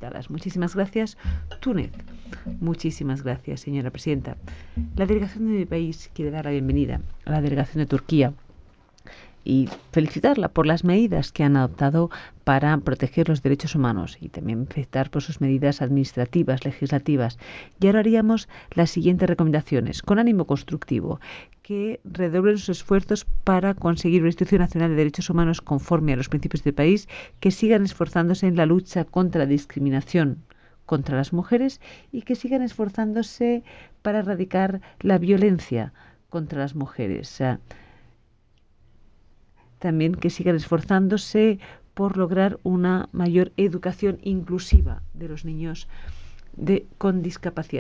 afectadas. Muchísimas gracias, Túnez. Muchísimas gracias, señora presidenta. La delegación de mi país quiere dar la bienvenida a la delegación de Turquía y felicitarla por las medidas que han adoptado para proteger los derechos humanos y también felicitar por sus medidas administrativas, legislativas. Y ahora haríamos las siguientes recomendaciones, con ánimo constructivo, que redoblen sus esfuerzos para conseguir una institución nacional de derechos humanos conforme a los principios del país, que sigan esforzándose en la lucha contra la discriminación contra las mujeres y que sigan esforzándose para erradicar la violencia contra las mujeres. También que sigan esforzándose por lograr una mayor educación inclusiva de los niños con discapacidad.